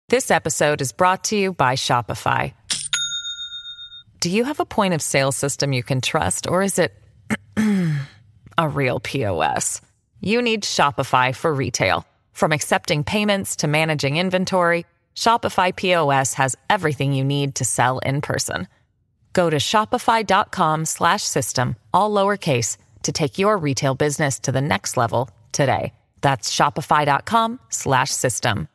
This episode is brought to you by Shopify. Do you have a point of sale system you can trust, or is it a real POS? You need Shopify for retail. From accepting payments to managing inventory, Shopify POS has everything you need to sell in person. Go to shopify.com/system, all lowercase, to take your retail business to the next level today. That's shopify.com/system.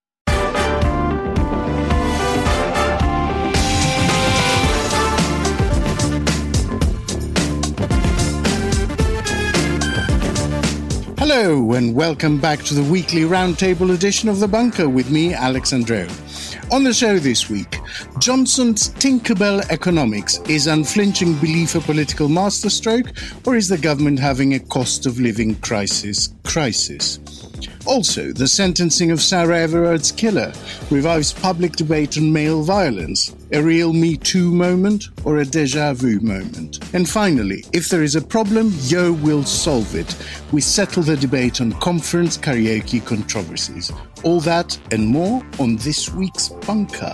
Hello and welcome back to the weekly roundtable edition of The Bunker with me, Alex Andreou. On the show this week, Johnson's Tinkerbell economics is unflinching belief a political masterstroke, or is the government having a cost of living crisis? Also, the sentencing of Sarah Everard's killer revives public debate on male violence, a real Me Too moment or a déjà vu moment. And finally, if there is a problem, Yo will solve it. We settle the debate on conference karaoke controversies. All that and more on this week's Bunker.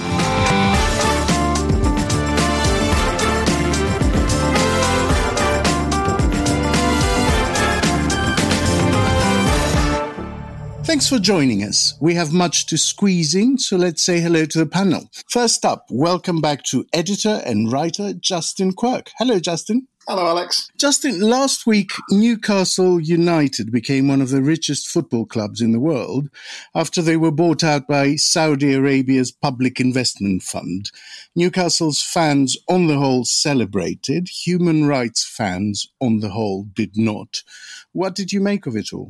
Thanks for joining us. We have much to squeeze in, so let's say hello to the panel. First up, welcome back to editor and writer Justin Quirk. Hello, Justin. Hello, Alex. Justin, last week, Newcastle United became one of the richest football clubs in the world after they were bought out by Saudi Arabia's Public Investment Fund. Newcastle's fans, on the whole, celebrated. Human rights fans, on the whole, did not. What did you make of it all?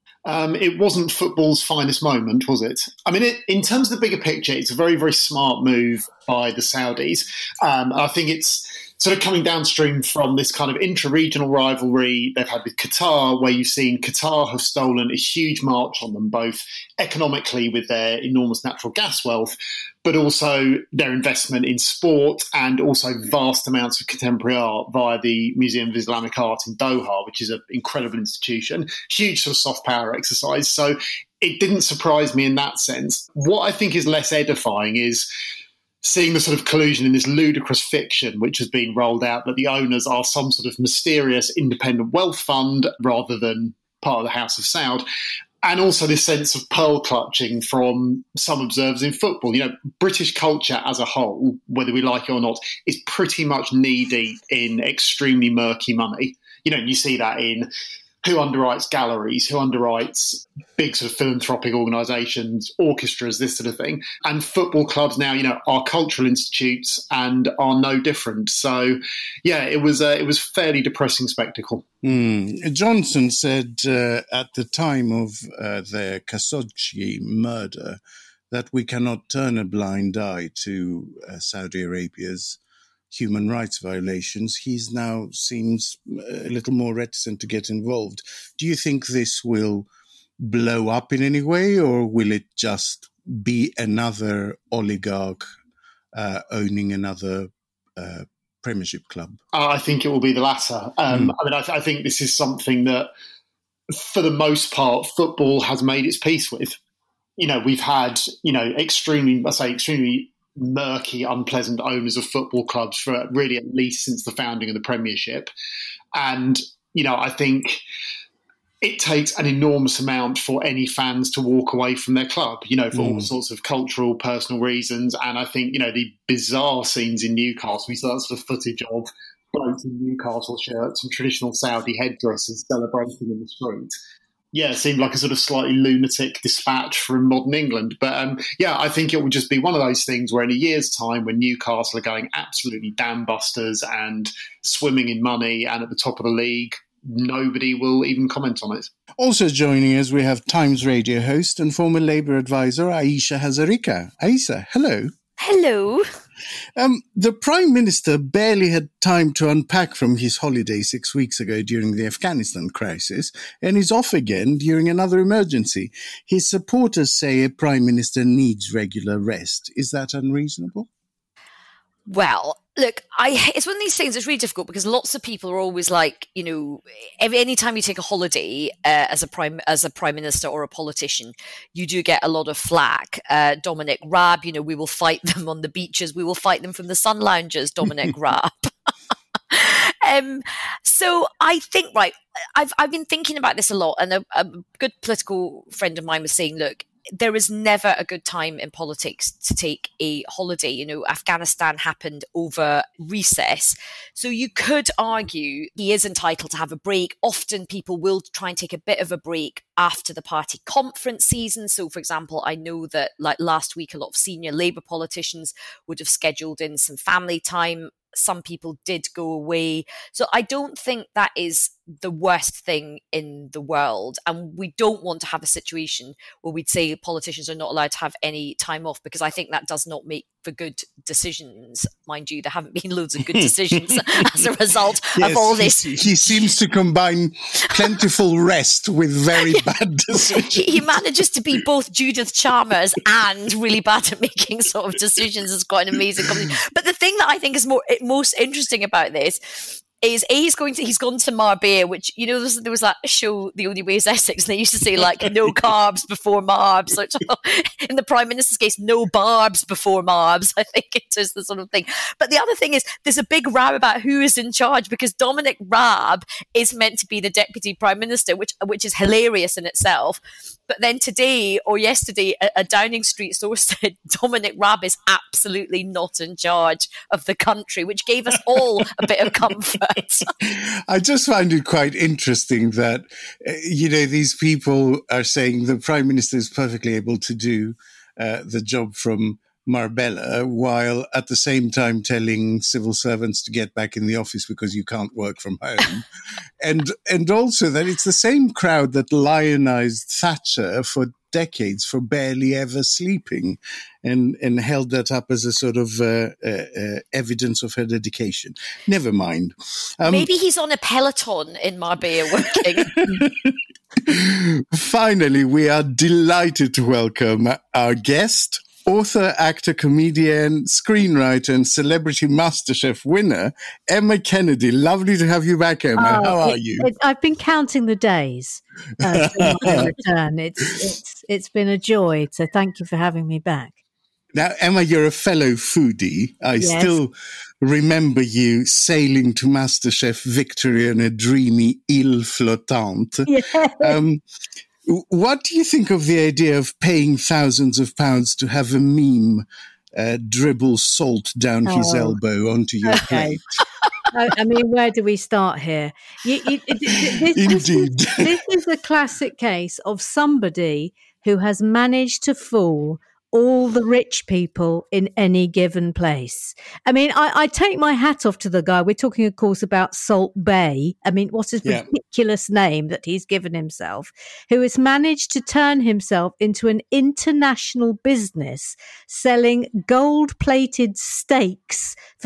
It wasn't football's finest moment, was it? I mean, in terms of the bigger picture, it's a very, very smart move by the Saudis. I think it's sort of coming downstream from this kind of intra-regional rivalry they've had with Qatar, where you've seen Qatar have stolen a huge march on them, both economically with their enormous natural gas wealth, but also their investment in sport and also vast amounts of contemporary art via the Museum of Islamic Art in Doha, which is an incredible institution. Huge sort of soft power exercise. So it didn't surprise me in that sense. What I think is less edifying is seeing the sort of collusion in this ludicrous fiction which has been rolled out that the owners are some sort of mysterious independent wealth fund rather than part of the House of Saud. And also this sense of pearl clutching from some observers in football. You know, British culture as a whole, whether we like it or not, is pretty much knee-deep in extremely murky money. You know, you see that in who underwrites galleries, who underwrites big sort of philanthropic organisations, orchestras, this sort of thing. And football clubs now, you know, are cultural institutes and are no different. So, yeah, it was a fairly depressing spectacle. Johnson said at the time of the Khashoggi murder that we cannot turn a blind eye to Saudi Arabia's human rights violations. He's now seems a little more reticent to get involved. Do you think this will blow up in any way, or will it just be another oligarch owning another Premiership club? I think it will be the latter. I mean, I think this is something that, for the most part, football has made its peace with. You know, we've had, extremely murky, unpleasant owners of football clubs for really at least since the founding of the Premiership. And, I think it takes an enormous amount for any fans to walk away from their club, for all sorts of cultural, personal reasons. And I think, the bizarre scenes in Newcastle, we saw that sort of footage of blokes in Newcastle shirts and traditional Saudi headdresses celebrating in the street. Yeah, it seemed like a sort of slightly lunatic dispatch from modern England. But I think it will just be one of those things where in a year's time, when Newcastle are going absolutely dam busters and swimming in money and at the top of the league, nobody will even comment on it. Also joining us, we have Times Radio host and former Labour advisor Ayesha Hazarika. Ayesha, hello. Hello. The Prime Minister barely had time to unpack from his holiday 6 weeks ago during the Afghanistan crisis, and is off again during another emergency. His supporters say a Prime Minister needs regular rest. Is that unreasonable? Well, look, it's one of these things that's really difficult because lots of people are always like, any time you take a holiday as a prime minister or a politician, you do get a lot of flack. Dominic Raab, we will fight them on the beaches. We will fight them from the sun lounges, Dominic Raab. So I think, right, I've been thinking about this a lot, and a good political friend of mine was saying, look, there is never a good time in politics to take a holiday. Afghanistan happened over recess. So you could argue he is entitled to have a break. Often people will try and take a bit of a break after the party conference season. So, for example, I know that like last week, a lot of senior Labour politicians would have scheduled in some family time. Some people did go away. So I don't think that is the worst thing in the world. And we don't want to have a situation where we'd say politicians are not allowed to have any time off, because I think that does not make for good decisions. Mind you, there haven't been loads of good decisions as a result of all this. He seems to combine plentiful rest with very bad decisions. He manages to be both Judith Chalmers and really bad at making sort of decisions. It's quite an amazing combination. But the thing that I think is most interesting about this is he's gone to Marbella, which, there was that show, The Only Way is Essex, and they used to say, like, no carbs before Marbs. Which, in the Prime Minister's case, no barbs before Marbs, I think it is the sort of thing. But the other thing is, there's a big row about who is in charge, because Dominic Raab is meant to be the Deputy Prime Minister, which is hilarious in itself. But then today or yesterday, a Downing Street source said Dominic Raab is absolutely not in charge of the country, which gave us all a bit of comfort. I just find it quite interesting that, these people are saying the Prime Minister is perfectly able to do the job from Marbella, while at the same time telling civil servants to get back in the office because you can't work from home. and also that it's the same crowd that lionized Thatcher for decades for barely ever sleeping and held that up as a sort of evidence of her dedication. Never mind. Maybe he's on a Peloton in Marbella working. Finally, we are delighted to welcome our guest, author, actor, comedian, screenwriter, and Celebrity MasterChef winner, Emma Kennedy. Lovely to have you back, Emma. How are you? I've been counting the days for my return. It's been a joy. So thank you for having me back. Now, Emma, you're a fellow foodie. I still remember you sailing to MasterChef victory on a dreamy île flottante. Yeah. What do you think of the idea of paying thousands of pounds to have a meme dribble salt down his elbow onto your plate? I mean, where do we start here? Indeed. This is a classic case of somebody who has managed to fool all the rich people in any given place. I mean, I take my hat off to the guy. We're talking, of course, about Salt Bae. I mean, what a ridiculous name that he's given himself, who has managed to turn himself into an international business selling gold-plated steaks for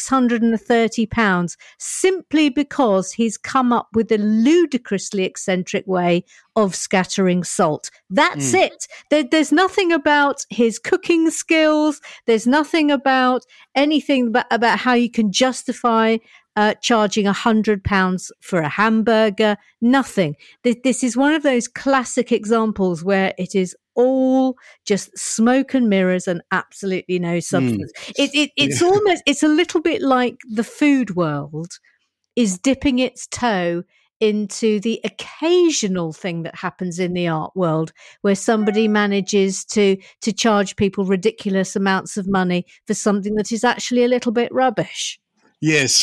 £630 simply because he's come up with a ludicrously eccentric way of scattering salt. That's it. There's nothing about his cooking skills. There's nothing about anything about how you can justify charging £100 for a hamburger. Nothing. This is one of those classic examples where it is all just smoke and mirrors and absolutely no substance. It's a little bit like the food world is dipping its toe into the occasional thing that happens in the art world where somebody manages to charge people ridiculous amounts of money for something that is actually a little bit rubbish. Yes,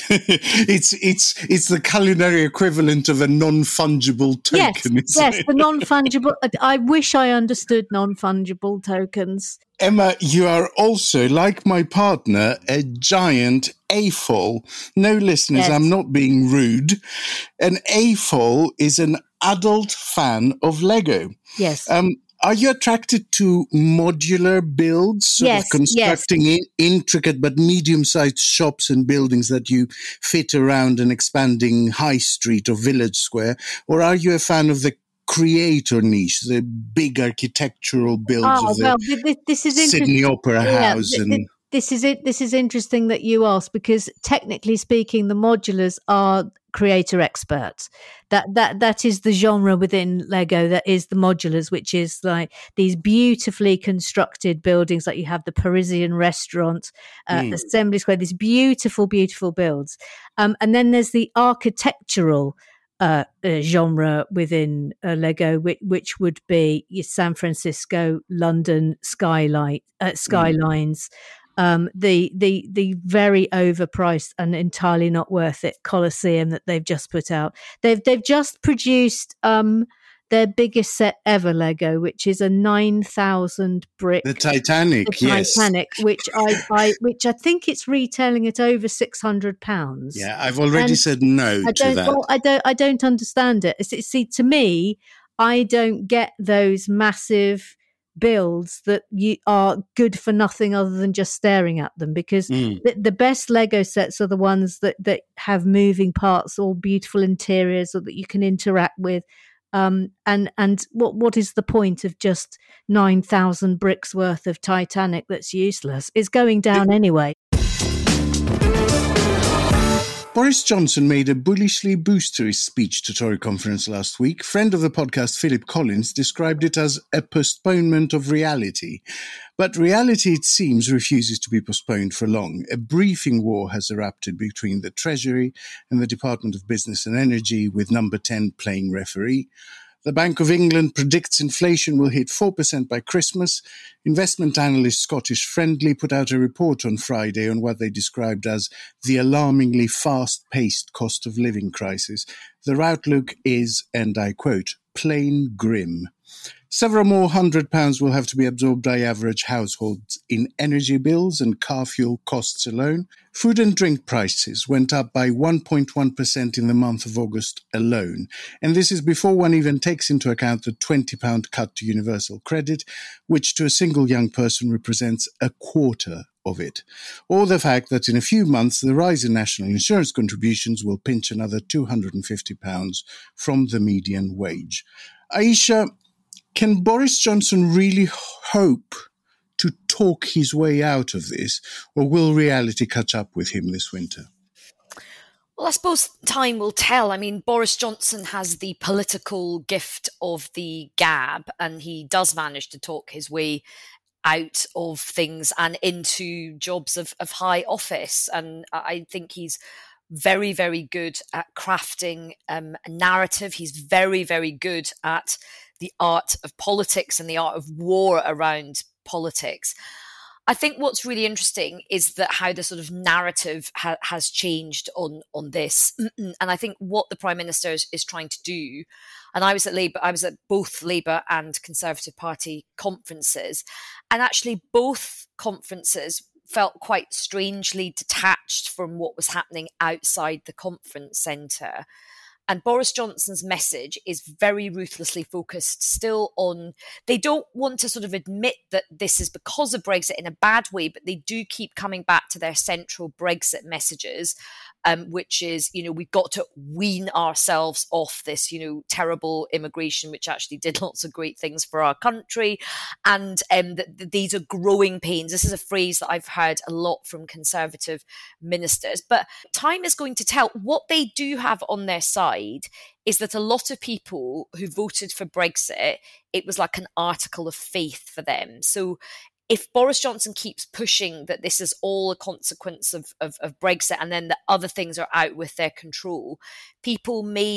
it's the culinary equivalent of a non-fungible token. Yes, the non-fungible. I wish I understood non-fungible tokens. Emma, you are also, like my partner, a giant AFOL. No, listeners, I'm not being rude. An AFOL is an adult fan of Lego. Yes. Are you attracted to modular builds, sort of constructing intricate but medium-sized shops and buildings that you fit around an expanding high street or village square? Or are you a fan of the creator niche, the big architectural builds of the this is Sydney Opera House? This is it. This is interesting that you ask, because technically speaking, the modulars are creator experts. That is the genre within Lego. That is the modulars, which is like these beautifully constructed buildings, like you have the Parisian restaurant, Assembly Square. These beautiful, beautiful builds, and then there's the architectural genre within Lego, which would be your San Francisco, London skylines, the very overpriced and entirely not worth it Colosseum that they've just put out. They've just produced their biggest set ever, Lego, which is a 9,000 brick. The Titanic, yes. Titanic, which I think it's retailing at over £600. Yeah, I've already said no to that. Well, I don't understand it. See, to me, I don't get those massive builds that you are good for nothing other than just staring at them, because the best Lego sets are the ones that have moving parts or beautiful interiors or that you can interact with. And what is the point of just 9,000 bricks worth of Titanic that's useless? It's going down anyway. Boris Johnson made a bullishly boosterous speech to Tory conference last week. Friend of the podcast, Philip Collins, described it as a postponement of reality. But reality, it seems, refuses to be postponed for long. A briefing war has erupted between the Treasury and the Department of Business and Energy, with Number 10 playing referee. The Bank of England predicts inflation will hit 4% by Christmas. Investment analyst Scottish Friendly put out a report on Friday on what they described as the alarmingly fast-paced cost of living crisis. Their outlook is, and I quote, plain grim. Several more £100 will have to be absorbed by average households in energy bills and car fuel costs alone. Food and drink prices went up by 1.1% in the month of August alone. And this is before one even takes into account the £20 cut to universal credit, which to a single young person represents a quarter of it. Or the fact that in a few months, the rise in national insurance contributions will pinch another £250 from the median wage. Aisha, can Boris Johnson really hope to talk his way out of this, or will reality catch up with him this winter? Well, I suppose time will tell. I mean, Boris Johnson has the political gift of the gab, and he does manage to talk his way out of things and into jobs of high office. And I think he's very, very good at crafting a narrative. He's very, very good at the art of politics and the art of war around politics. I think what's really interesting is that how the sort of narrative has changed on this. And I think what the Prime Minister is trying to do, and I was at both Labour and Conservative Party conferences, and actually both conferences felt quite strangely detached from what was happening outside the conference centre. And Boris Johnson's message is very ruthlessly focused still on, they don't want to sort of admit that this is because of Brexit in a bad way, but they do keep coming back to their central Brexit messages, which is, we've got to wean ourselves off this, terrible immigration, which actually did lots of great things for our country. And these are growing pains. This is a phrase that I've heard a lot from Conservative ministers. But time is going to tell. What they do have on their side is that a lot of people who voted for Brexit, it was like an article of faith for them. So if Boris Johnson keeps pushing that this is all a consequence of Brexit, and then the other things are out with their control, people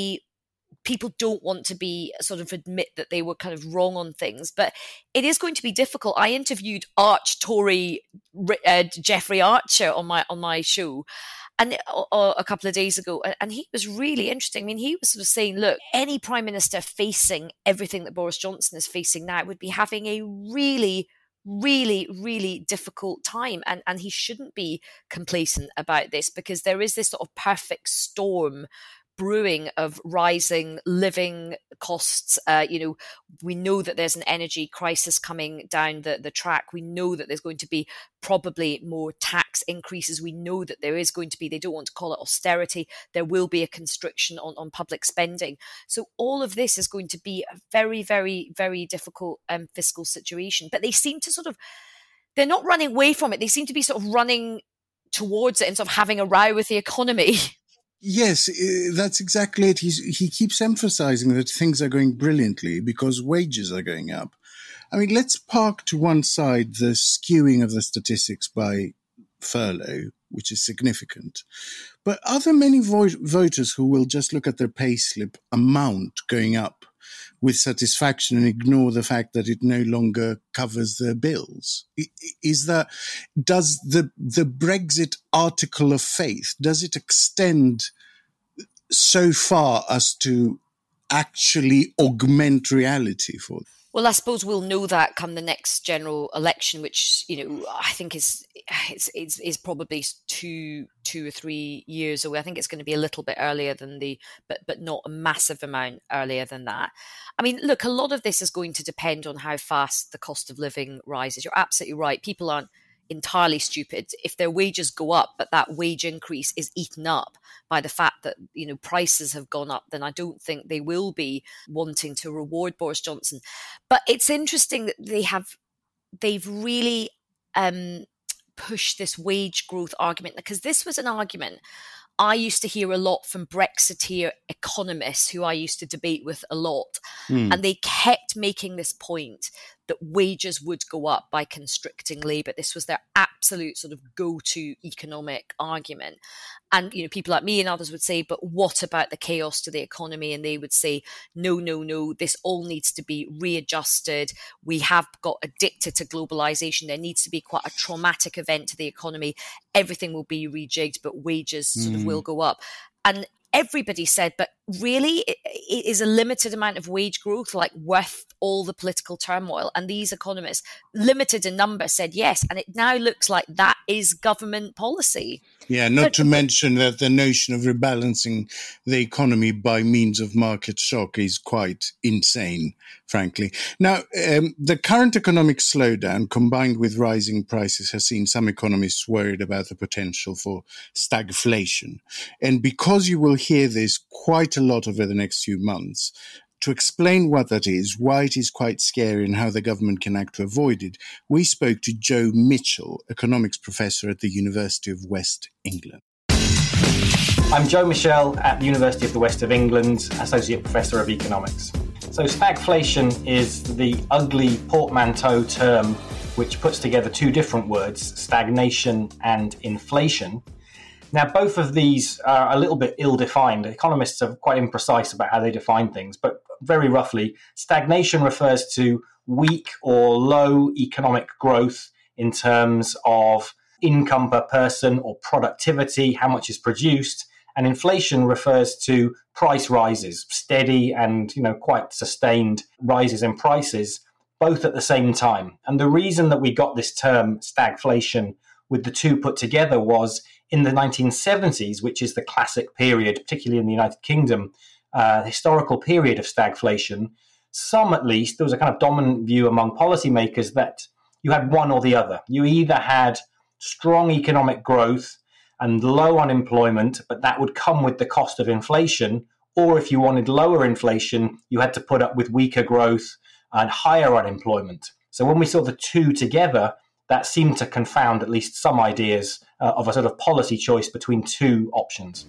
don't want to be sort of admit that they were kind of wrong on things, but it is going to be difficult. I interviewed arch Tory Jeffrey Archer on my show, and a couple of days ago, and he was really interesting. I mean, he was sort of saying, look, any Prime Minister facing everything that Boris Johnson is facing now would be having a really, really, really difficult time. And he shouldn't be complacent about this, because there is this sort of perfect storm brewing of rising living costs. We know that there's an energy crisis coming down the track. We know that there's going to be probably more tax increases. We know that there is going to be, they don't want to call it austerity, there will be a constriction on public spending. So all of this is going to be a very, very, very difficult fiscal situation. But they seem to sort of they're not running away from it. They seem to be sort of running towards it and sort of having a row with the economy. Yes, that's exactly it. He keeps emphasizing that things are going brilliantly because wages are going up. I mean, let's park to one side the skewing of the statistics by furlough, which is significant. But are there many voters who will just look at their payslip amount going up with satisfaction and ignore the fact that it no longer covers their bills? Does the Brexit article of faith, does it extend so far as to actually augment reality for them? Well, I suppose we'll know that come the next general election, which, I think is probably two or 3 years away. I think it's going to be a little bit earlier than but not a massive amount earlier than that. I mean, look, a lot of this is going to depend on how fast the cost of living rises. You're absolutely right. People aren't entirely stupid. If their wages go up, but that wage increase is eaten up by the fact that, prices have gone up, then I don't think they will be wanting to reward Boris Johnson. But it's interesting that they've really pushed this wage growth argument, because this was an argument I used to hear a lot from Brexiteer economists who I used to debate with a lot. And they kept making this point that wages would go up by constricting labour. This was their absolute sort of go-to economic argument. And, people like me and others would say, but what about the chaos to the economy? And they would say, no, this all needs to be readjusted. We have got addicted to globalisation. There needs to be quite a traumatic event to the economy. Everything will be rejigged, but wages sort of will go up. And everybody said, but really, it is a limited amount of wage growth worth all the political turmoil? And these economists, limited in number, said yes. And it now looks like that is government policy. Yeah, not to mention that the notion of rebalancing the economy by means of market shock is quite insane, frankly. Now, the current economic slowdown combined with rising prices has seen some economists worried about the potential for stagflation. And because you will hear this quite a lot over the next few months, to explain what that is, why it is quite scary and how the government can act to avoid it, we spoke to Joe Mitchell, economics professor at the University of West England. I'm Joe Mitchell at the University of the West of England, Associate Professor of Economics. So stagflation is the ugly portmanteau term which puts together two different words, stagnation and inflation. Now, both of these are a little bit ill-defined. Economists are quite imprecise about how they define things, but very roughly, stagnation refers to weak or low economic growth in terms of income per person or productivity, how much is produced, and inflation refers to price rises, steady and quite sustained rises in prices, both at the same time. And the reason that we got this term stagflation with the two put together was in the 1970s, which is the classic period, particularly in the United Kingdom, historical period of stagflation, some at least, there was a kind of dominant view among policymakers that you had one or the other. You either had strong economic growth and low unemployment, but that would come with the cost of inflation, or if you wanted lower inflation, you had to put up with weaker growth and higher unemployment. So when we saw the two together, that seemed to confound at least some ideas of a sort of policy choice between two options.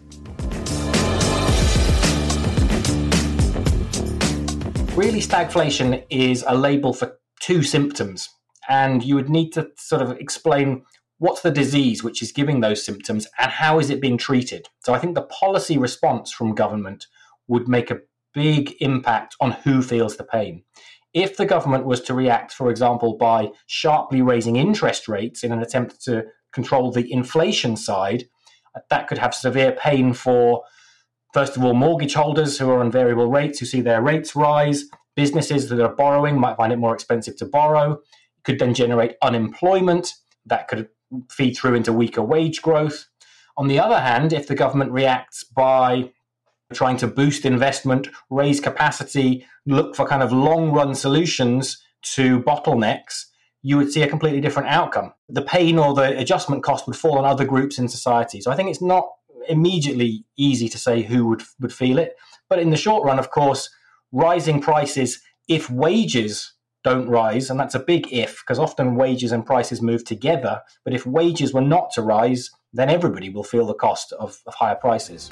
Really, stagflation is a label for two symptoms, and you would need to sort of explain what's the disease which is giving those symptoms and how is it being treated. So I think the policy response from government would make a big impact on who feels the pain. If the government was to react, for example, by sharply raising interest rates in an attempt to control the inflation side, that could have severe pain for, first of all, mortgage holders who are on variable rates, who see their rates rise. Businesses that are borrowing might find it more expensive to borrow. It could then generate unemployment. That could feed through into weaker wage growth. On the other hand, if the government reacts by trying to boost investment, raise capacity, look for kind of long-run solutions to bottlenecks, you would see a completely different outcome. The pain or the adjustment cost would fall on other groups in society. So I think it's not immediately easy to say who would feel it. But in the short run, of course, rising prices, if wages don't rise, and that's a big if, because often wages and prices move together. But if wages were not to rise, then everybody will feel the cost of higher prices.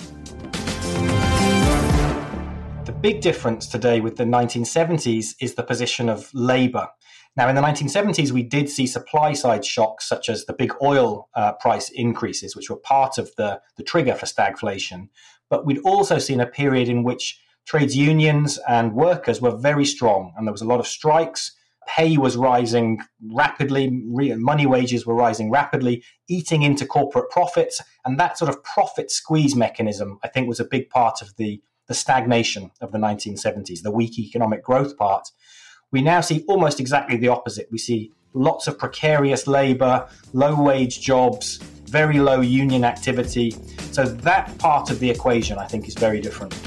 The big difference today with the 1970s is the position of labour. Now, in the 1970s, we did see supply-side shocks, such as the big oil price increases, which were part of the trigger for stagflation. But we'd also seen a period in which trades unions and workers were very strong, and there was a lot of strikes. Pay was rising rapidly, money wages were rising rapidly, eating into corporate profits. And that sort of profit squeeze mechanism, I think, was a big part of the stagnation of the 1970s, the weak economic growth part. We now see almost exactly the opposite. We see lots of precarious labour, low-wage jobs, very low union activity. So that part of the equation, I think, is very different.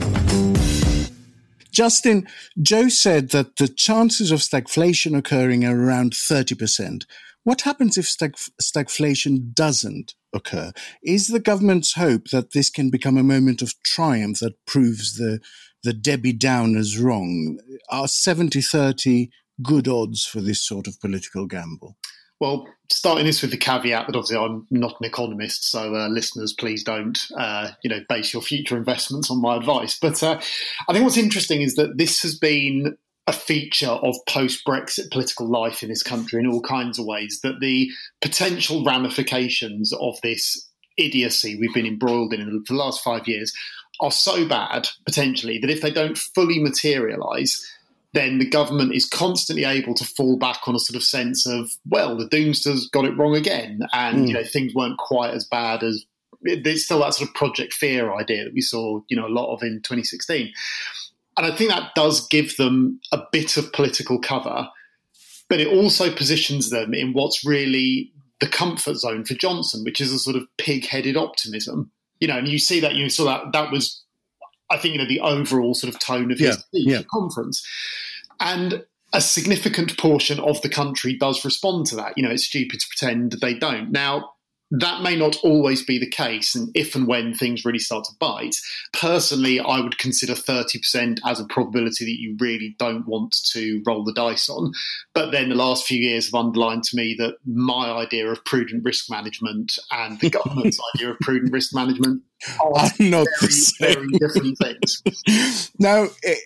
Justin, Joe said that the chances of stagflation occurring are around 30%. What happens if stagflation doesn't occur? Is the government's hope that this can become a moment of triumph that proves the Debbie Downers wrong? Are 70-30 good odds for this sort of political gamble? Well, starting this with the caveat that obviously I'm not an economist, so listeners, please don't base your future investments on my advice. But I think what's interesting is that this has been a feature of post-Brexit political life in this country in all kinds of ways, that the potential ramifications of this idiocy we've been embroiled in for the last 5 years are so bad, potentially, that if they don't fully materialise, then the government is constantly able to fall back on a sort of sense of, well, the doomsters got it wrong again, and things weren't quite as bad as. There's still that sort of Project Fear idea that we saw, a lot of in 2016. And I think that does give them a bit of political cover, but it also positions them in what's really the comfort zone for Johnson, which is a sort of pig-headed optimism. And you see that, you saw that was, I think, the overall sort of tone of his speech at conference. And a significant portion of the country does respond to that. It's stupid to pretend they don't. Now, that may not always be the case, and if and when things really start to bite. Personally, I would consider 30% as a probability that you really don't want to roll the dice on. But then the last few years have underlined to me that my idea of prudent risk management and the government's idea of prudent risk management are not very different things. Now,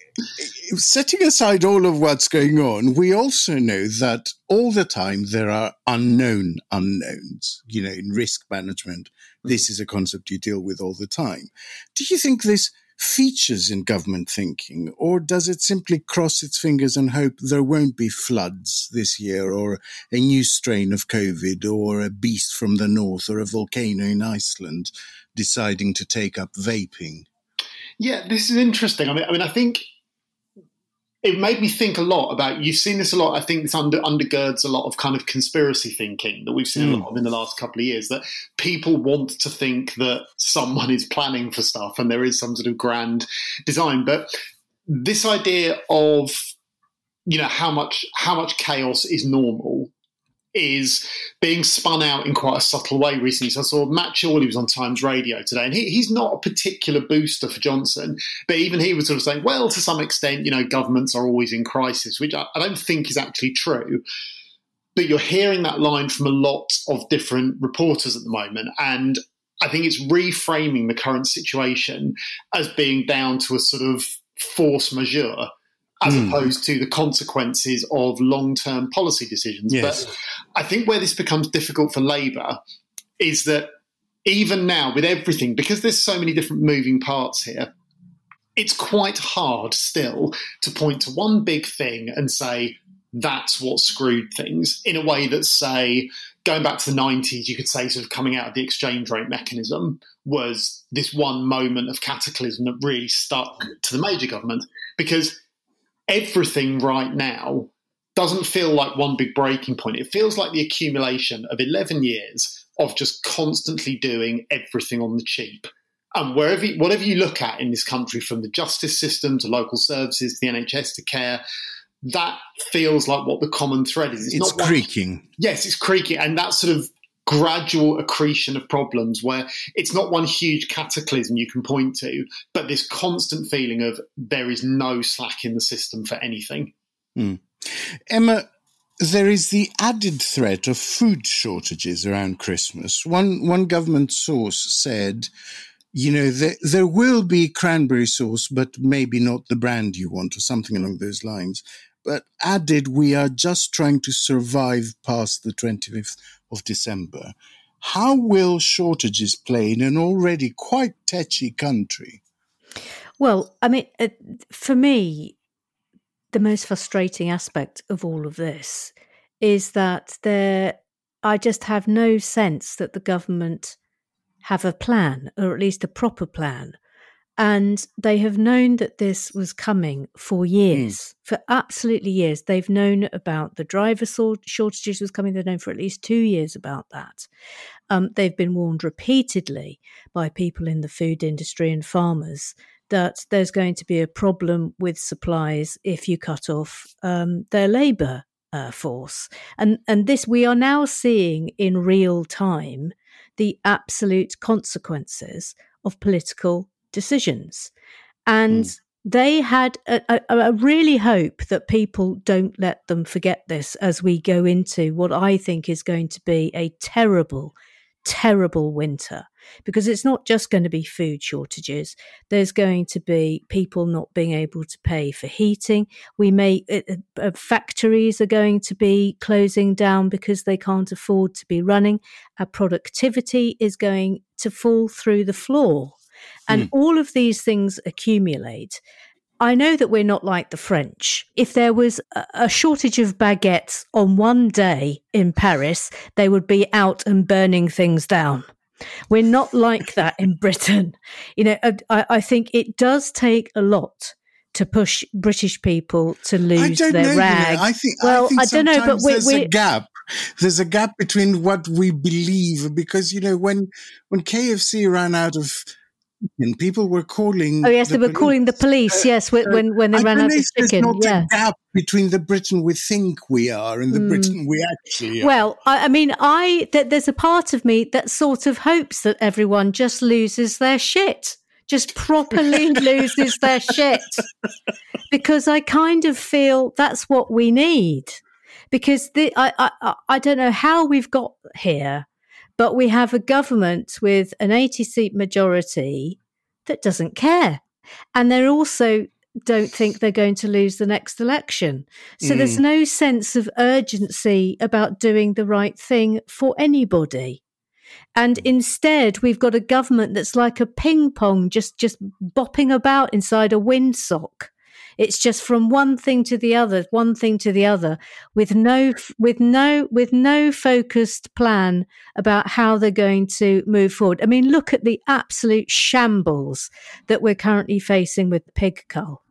setting aside all of what's going on, we also know that all the time there are unknown unknowns. In risk management, this is a concept you deal with all the time. Do you think this features in government thinking, or does it simply cross its fingers and hope there won't be floods this year, or a new strain of COVID, or a beast from the north, or a volcano in Iceland deciding to take up vaping? Yeah, this is interesting. I mean, I think it made me think a lot about, you've seen this a lot, I think this undergirds a lot of kind of conspiracy thinking that we've seen a lot of in the last couple of years, that people want to think that someone is planning for stuff and there is some sort of grand design. But this idea of, how much chaos is normal is being spun out in quite a subtle way recently. So I saw Matt Chorley was on Times Radio today, and he's not a particular booster for Johnson, but even he was sort of saying, well, to some extent, governments are always in crisis, which I don't think is actually true. But you're hearing that line from a lot of different reporters at the moment, and I think it's reframing the current situation as being down to a sort of force majeure, as opposed to the consequences of long-term policy decisions. Yes. But I think where this becomes difficult for Labour is that even now, with everything, because there's so many different moving parts here, it's quite hard still to point to one big thing and say, that's what screwed things, in a way that, say, going back to the 90s, you could say sort of coming out of the exchange rate mechanism was this one moment of cataclysm that really stuck to the major government, because everything right now doesn't feel like one big breaking point. It feels like the accumulation of 11 years of just constantly doing everything on the cheap. And whatever you look at in this country, from the justice system to local services, to the NHS to care, that feels like what the common thread is. It's not creaking. Yes, it's creaking. And that sort of gradual accretion of problems where it's not one huge cataclysm you can point to, but this constant feeling of there is no slack in the system for anything. Emma, there is the added threat of food shortages around Christmas. One government source said, there will be cranberry sauce, but maybe not the brand you want, or something along those lines. But added, we are just trying to survive past the 25th of December. How will shortages play in an already quite tetchy country? Well, I mean, for me, the most frustrating aspect of all of this is that I just have no sense that the government have a plan, or at least a proper plan. And they have known that this was coming for years, for absolutely years. They've known about the driver shortages was coming. They've known for at least 2 years about that. They've been warned repeatedly by people in the food industry and farmers that there's going to be a problem with supplies if you cut off their labour force. And this we are now seeing in real time the absolute consequences of political decisions. And they had I really hope that people don't let them forget this as we go into what I think is going to be a terrible, terrible winter, because it's not just going to be food shortages. There's going to be people not being able to pay for heating. Factories are going to be closing down because they can't afford to be running. Our productivity is going to fall through the floor. And all of these things accumulate. I know that we're not like the French. If there was a shortage of baguettes on one day in Paris, they would be out and burning things down. We're not like that in Britain. I think it does take a lot to push British people to lose their rag. I think don't know, but there's a gap. There's a gap between what we believe, because when KFC ran out of, and people were calling. Oh yes, they were calling the police. Yes, when they ran out of chicken. There's not a gap between the Britain we think we are and the Britain we actually are. Well, there's a part of me that sort of hopes that everyone just loses their shit, just properly loses their shit, because I kind of feel that's what we need. Because I don't know how we've got here, but we have a government with an 80-seat majority that doesn't care. And they also don't think they're going to lose the next election. So there's no sense of urgency about doing the right thing for anybody. And instead, we've got a government that's like a ping pong, just bopping about inside a windsock. It's just from one thing to the other, with no focused plan about how they're going to move forward. I mean, look at the absolute shambles that we're currently facing with pig cull.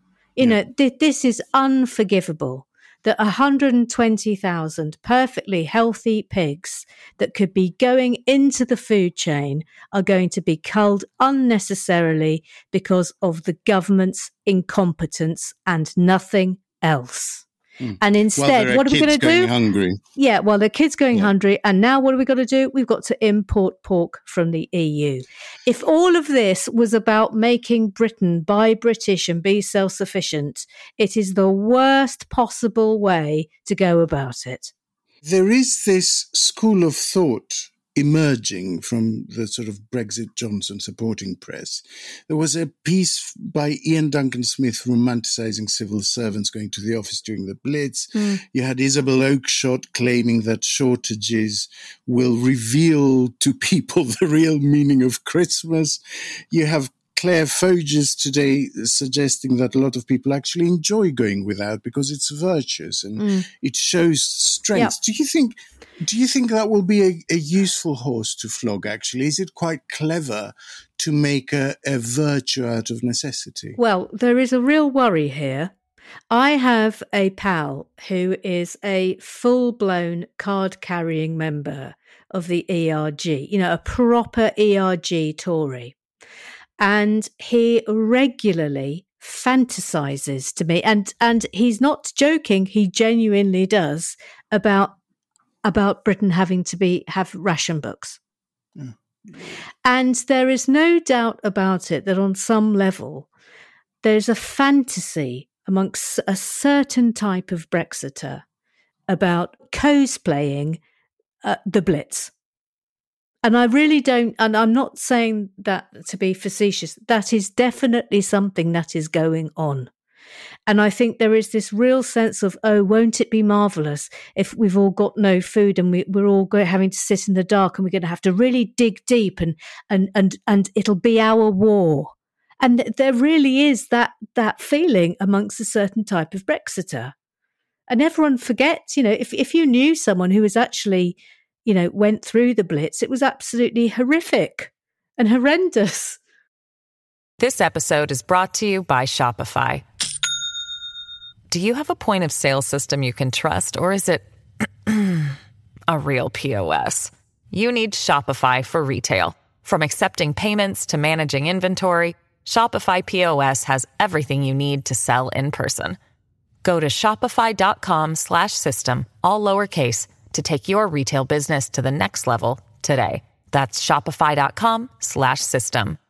This is unforgivable. That 120,000 perfectly healthy pigs that could be going into the food chain are going to be culled unnecessarily because of the government's incompetence and nothing else. And instead, what are we going to do? Hungry. Yeah, well, the kids going hungry. And now what are we got to do? We've got to import pork from the EU. If all of this was about making Britain buy British and be self-sufficient, it is the worst possible way to go about it. There is this school of thought emerging from the sort of Brexit Johnson supporting press. There was a piece by Ian Duncan Smith romanticising civil servants going to the office during the Blitz. You had Isabel Oakeshott claiming that shortages will reveal to people the real meaning of Christmas. You have Claire Foges today suggesting that a lot of people actually enjoy going without because it's virtuous and it shows strength. Yeah. Do you think that will be a useful horse to flog, actually? Is it quite clever to make a virtue out of necessity? Well, there is a real worry here. I have a pal who is a full-blown card-carrying member of the ERG, a proper ERG Tory. And he regularly fantasizes to me, and he's not joking, he genuinely does, about Britain having to have ration books. And there is no doubt about it that on some level, there's a fantasy amongst a certain type of Brexiter about cosplaying the Blitz. And I really don't, and I'm not saying that to be facetious, that is definitely something that is going on. And I think there is this real sense of, oh, won't it be marvellous if we've all got no food and we're all having to sit in the dark and we're going to have to really dig deep and it'll be our war. And there really is that feeling amongst a certain type of Brexiter. And everyone forgets, if you knew someone who was actually, went through the Blitz, it was absolutely horrific and horrendous. This episode is brought to you by Shopify. Do you have a point of sale system you can trust, or is it a real POS? You need Shopify for retail. From accepting payments to managing inventory, Shopify POS has everything you need to sell in person. Go to shopify.com/system, all lowercase, to take your retail business to the next level today. That's shopify.com/system.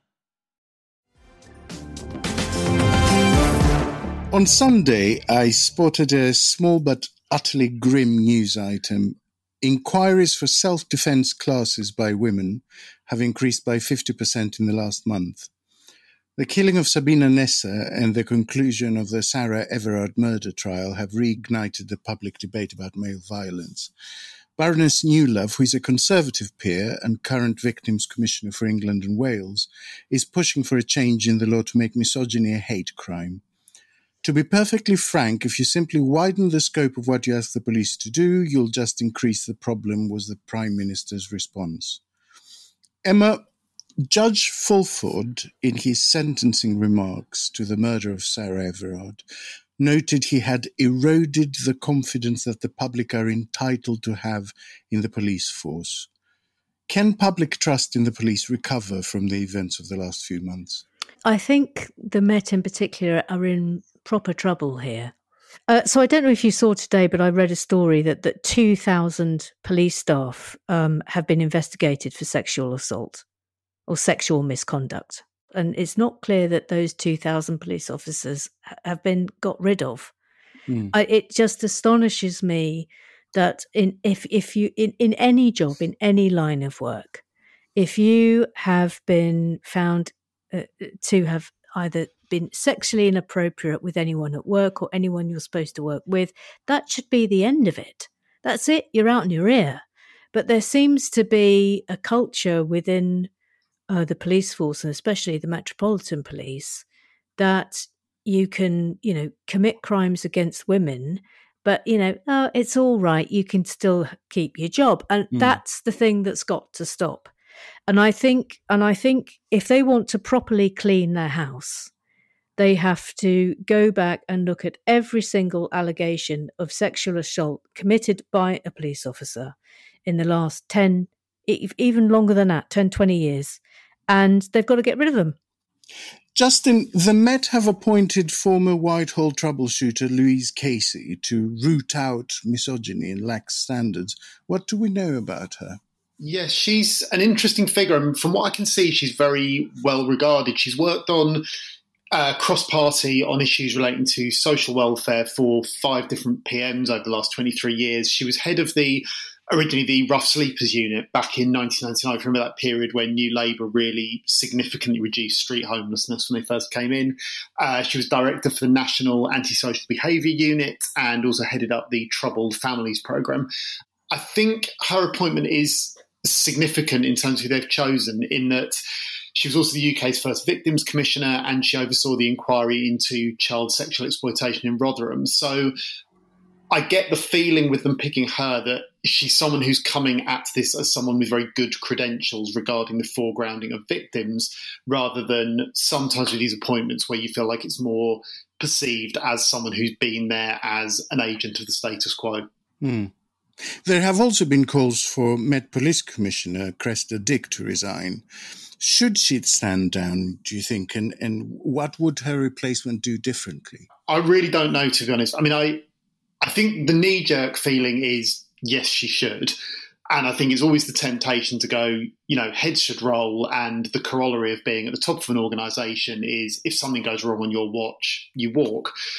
On Sunday, I spotted a small but utterly grim news item. Inquiries for self-defense classes by women have increased by 50% in the last month. The killing of Sabina Nessa and the conclusion of the Sarah Everard murder trial have reignited the public debate about male violence. Baroness Newlove, who is a Conservative peer and current Victims Commissioner for England and Wales, is pushing for a change in the law to make misogyny a hate crime. To be perfectly frank, if you simply widen the scope of what you ask the police to do, you'll just increase the problem, was the Prime Minister's response. Emma, Judge Fulford, in his sentencing remarks to the murder of Sarah Everard, noted he had eroded the confidence that the public are entitled to have in the police force. Can public trust in the police recover from the events of the last few months? I think the Met in particular are in proper trouble here. So I don't know if you saw today, but I read a story that 2,000 police staff have been investigated for sexual assault or sexual misconduct. And it's not clear that those 2,000 police officers have been got rid of. It just astonishes me that if you in any job, in any line of work, if you have been found to have either been sexually inappropriate with anyone at work or anyone you're supposed to work with, that should be the end of it. That's it. You're out in your ear. But there seems to be a culture within the police force, and especially the Metropolitan Police, that you can, commit crimes against women, but, it's all right. You can still keep your job. And that's the thing that's got to stop. And I think if they want to properly clean their house, they have to go back and look at every single allegation of sexual assault committed by a police officer in the last 10, even longer than that, 10, 20 years. And they've got to get rid of them. Justin, the Met have appointed former Whitehall troubleshooter Louise Casey to root out misogyny and lax standards. What do we know about her? Yes, she's an interesting figure. And from what I can see, she's very well regarded. She's worked on cross-party on issues relating to social welfare for 5 different PMs over the last 23 years. She was head of originally the Rough Sleepers unit back in 1999. I remember that period when New Labour really significantly reduced street homelessness when they first came in. She was director for the National Antisocial Behaviour Unit and also headed up the Troubled Families programme. I think her appointment is significant in terms of who they've chosen, in that she was also the UK's first Victims Commissioner and she oversaw the inquiry into child sexual exploitation in Rotherham. So I get the feeling with them picking her that she's someone who's coming at this as someone with very good credentials regarding the foregrounding of victims, rather than sometimes with these appointments where you feel like it's more perceived as someone who's been there as an agent of the status quo. There have also been calls for Met Police Commissioner Cressida Dick to resign. Should she stand down, do you think? And what would her replacement do differently? I really don't know, to be honest. I mean, I think the knee-jerk feeling is, yes, she should. And I think it's always the temptation to go, heads should roll. And the corollary of being at the top of an organisation is if something goes wrong on your watch, you walk.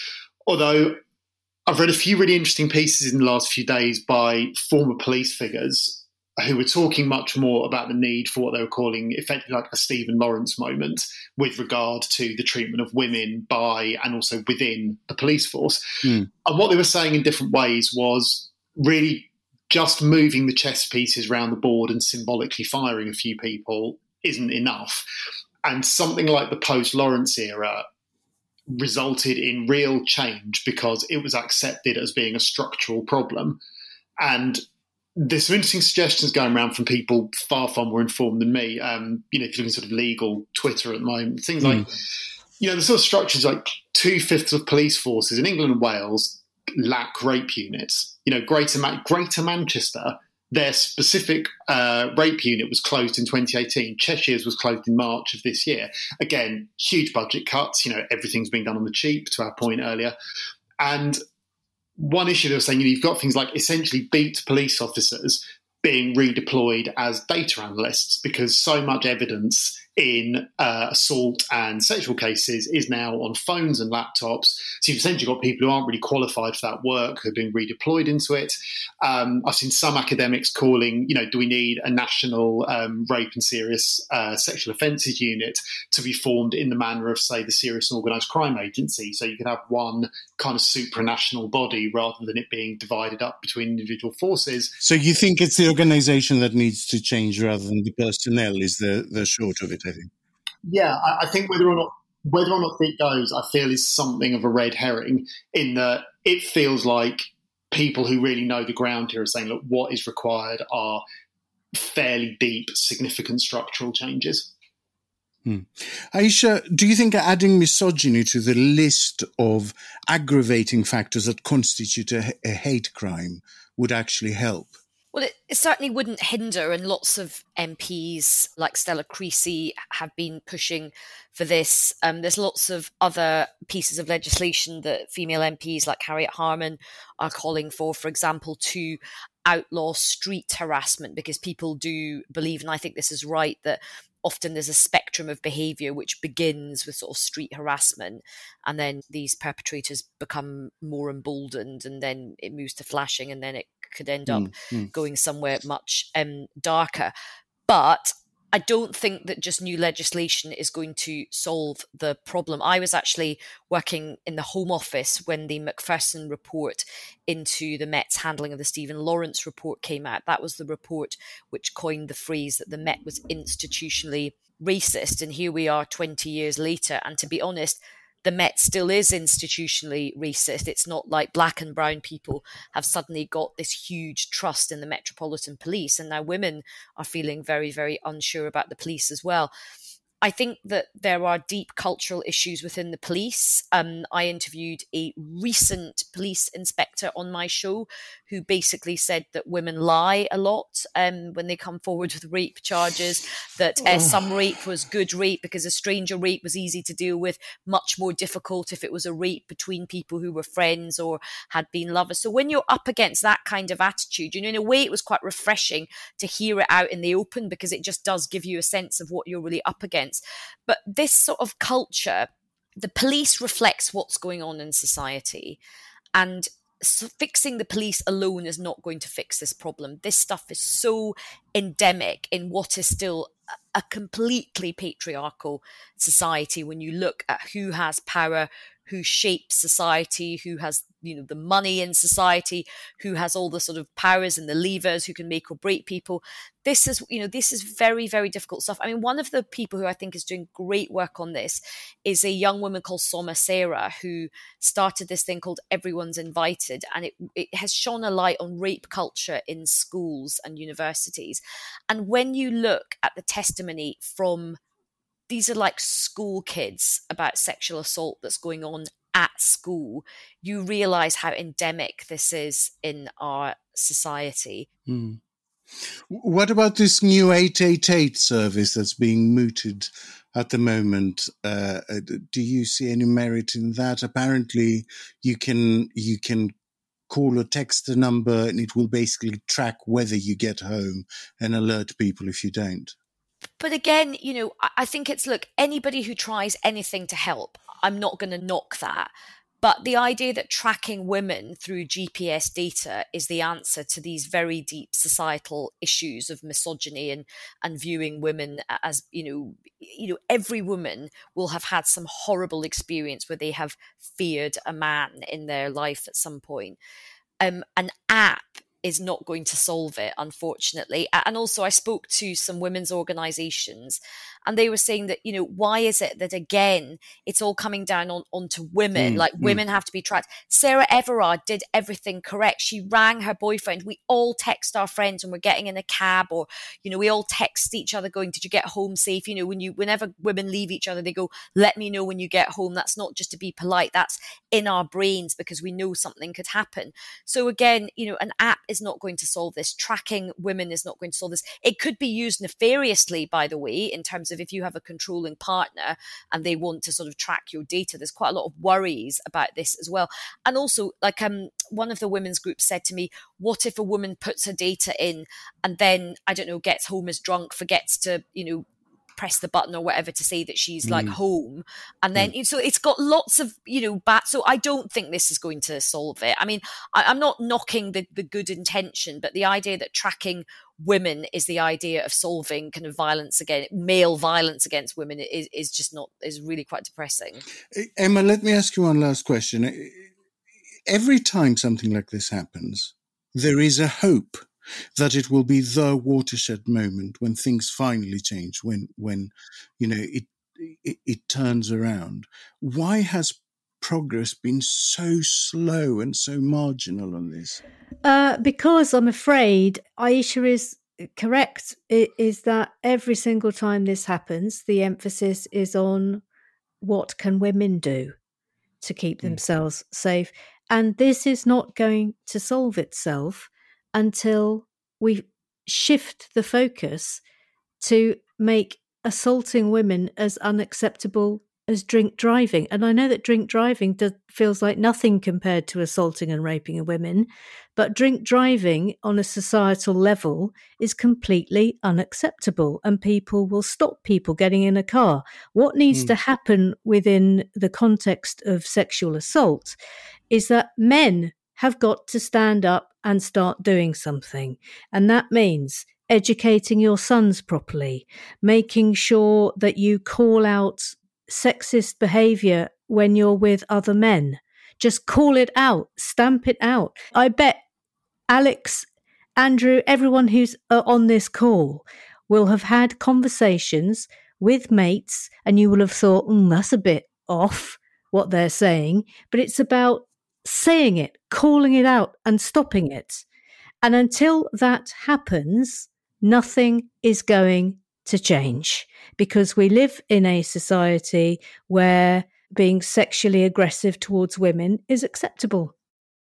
Although I've read a few really interesting pieces in the last few days by former police figures who were talking much more about the need for what they were calling effectively like a Stephen Lawrence moment with regard to the treatment of women by and also within the police force. And what they were saying in different ways was really just moving the chess pieces around the board and symbolically firing a few people isn't enough. And something like the post-Lawrence era resulted in real change because it was accepted as being a structural problem. And there's some interesting suggestions going around from people far, far more informed than me. If you're looking sort of legal Twitter at the moment, things like, the sort of structures like 2/5 of police forces in England and Wales lack rape units. Greater Manchester, their specific rape unit was closed in 2018. Cheshire's was closed in March of this year. Again, huge budget cuts. Everything's being done on the cheap, to our point earlier. And one issue they were saying, you've got things like essentially beat police officers being redeployed as data analysts because so much evidence in assault and sexual cases is now on phones and laptops. So you've essentially got people who aren't really qualified for that work who are being redeployed into it. I've seen some academics calling, do we need a national rape and serious sexual offences unit to be formed in the manner of, say, the Serious and Organised Crime Agency? So you could have one kind of supranational body rather than it being divided up between individual forces. So you think it's the organisation that needs to change rather than the personnel is the short of it, I think. Yeah, I think whether or not it goes, I feel is something of a red herring in that it feels like people who really know the ground here are saying, look, what is required are fairly deep, significant structural changes. Aisha, do you think adding misogyny to the list of aggravating factors that constitute a hate crime would actually help? Well, it certainly wouldn't hinder, and lots of MPs like Stella Creasy have been pushing for this. There's lots of other pieces of legislation that female MPs like Harriet Harman are calling for example, to outlaw street harassment, because people do believe, and I think this is right, that often there's a spectrum of behaviour which begins with sort of street harassment, and then these perpetrators become more emboldened, and then it moves to flashing, and then it could end up going somewhere much darker. But I don't think that just new legislation is going to solve the problem. I was actually working in the Home Office when the Macpherson report into the Met's handling of the Stephen Lawrence report came out. That was the report which coined the phrase that the Met was institutionally racist. And here we are 20 years later. And to be honest, the Met still is institutionally racist. It's not like black and brown people have suddenly got this huge trust in the Metropolitan Police. And now women are feeling very, very unsure about the police as well. I think that there are deep cultural issues within the police. I interviewed a recent police inspector on my show who basically said that women lie a lot when they come forward with rape charges, that some rape was good rape because a stranger rape was easy to deal with, much more difficult if it was a rape between people who were friends or had been lovers. So when you're up against that kind of attitude, in a way it was quite refreshing to hear it out in the open, because it just does give you a sense of what you're really up against. But this sort of culture, the police reflects what's going on in society, and fixing the police alone is not going to fix this problem. This stuff is so endemic in what is still a completely patriarchal society. When you look at who has power, who shapes society, who has the money in society, who has all the sort of powers and the levers, who can make or break people. This is very, very difficult stuff. I mean, one of the people who I think is doing great work on this is a young woman called Soma Sarah, who started this thing called Everyone's Invited, and it has shone a light on rape culture in schools and universities. And when you look at the testimony from, these are like school kids about sexual assault that's going on at school, you realise how endemic this is in our society. What about this new 888 service that's being mooted at the moment? Do you see any merit in that? Apparently, you can call or text a number and it will basically track whether you get home and alert people if you don't. But again, I think it's, look, anybody who tries anything to help, I'm not going to knock that. But the idea that tracking women through GPS data is the answer to these very deep societal issues of misogyny and viewing women as, every woman will have had some horrible experience where they have feared a man in their life at some point. An app is not going to solve it, unfortunately. And also I spoke to some women's organisations and they were saying that, why is it that, again, it's all coming down onto women, women have to be tracked. Sarah Everard did everything correct. She rang her boyfriend. We all text our friends when we're getting in a cab or, we all text each other going, did you get home safe? Whenever women leave each other, they go, let me know when you get home. That's not just to be polite. That's in our brains because we know something could happen. So again, an app is not going to solve this. Tracking women is not going to solve this. It could be used nefariously, by the way, in terms of if you have a controlling partner and they want to sort of track your data. There's quite a lot of worries about this as well. And also, one of the women's groups said to me, what if a woman puts her data in and then, I don't know, gets home as drunk, forgets to, press the button or whatever to say that she's home. And then, so it's got lots of, so I don't think this is going to solve it. I mean, I'm not knocking the good intention, but the idea that tracking women is the idea of solving kind of male violence against women is really quite depressing. Emma, let me ask you one last question. Every time something like this happens, there is a hope that it will be the watershed moment when things finally change, when it turns around. Why has progress been so slow and so marginal on this? Because I'm afraid Aisha is correct. It is that every single time this happens, the emphasis is on what can women do to keep themselves safe. And this is not going to solve itself until we shift the focus to make assaulting women as unacceptable as drink driving. And I know that drink driving feels like nothing compared to assaulting and raping women, but drink driving on a societal level is completely unacceptable and people will stop people getting in a car. What needs to happen within the context of sexual assault is that men have got to stand up and start doing something. And that means educating your sons properly, making sure that you call out sexist behaviour when you're with other men. Just call it out, stamp it out. I bet Alex, Andrew, everyone who's on this call will have had conversations with mates and you will have thought, that's a bit off what they're saying, but it's about saying it, calling it out and stopping it. And until that happens, nothing is going to change because we live in a society where being sexually aggressive towards women is acceptable.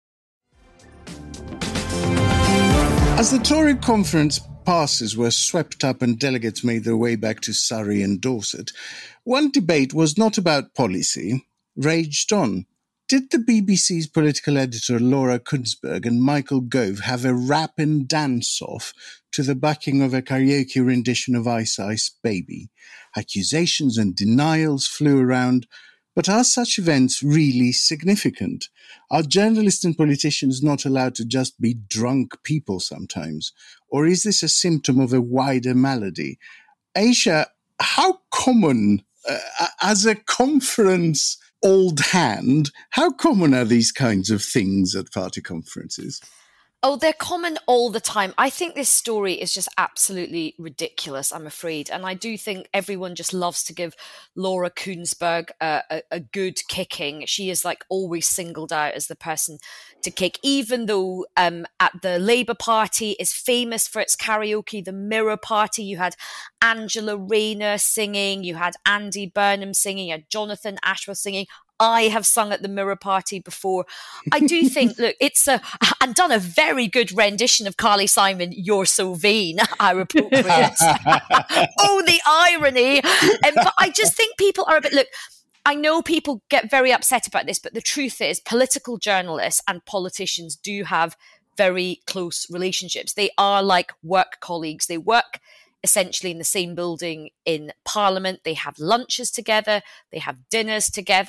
As the Tory conference passes were swept up and delegates made their way back to Surrey and Dorset, one debate was not about policy, raged on. Did the BBC's political editor Laura Kuenssberg and Michael Gove have a rap and dance-off to the backing of a karaoke rendition of Ice Ice Baby? Accusations and denials flew around, but are such events really significant? Are journalists and politicians not allowed to just be drunk people sometimes? Or is this a symptom of a wider malady? Aisha, how common, as a conference old hand, how common are these kinds of things at party conferences? Oh, they're common all the time. I think this story is just absolutely ridiculous, I'm afraid. And I do think everyone just loves to give Laura Kuenssberg a good kicking. She is always singled out as the person to kick, even though at the Labour Party is famous for its karaoke, the Mirror Party. You had Angela Rayner singing, you had Andy Burnham singing, you had Jonathan Ashworth singing. I have sung at the Mirror Party before. I do think, look, and done a very good rendition of Carly Simon, You're So Vain, how appropriate. Oh, the irony. But I just think people are a bit, look, I know people get very upset about this, but the truth is political journalists and politicians do have very close relationships. They are like work colleagues. They work essentially in the same building in Parliament. They have lunches together. They have dinners together.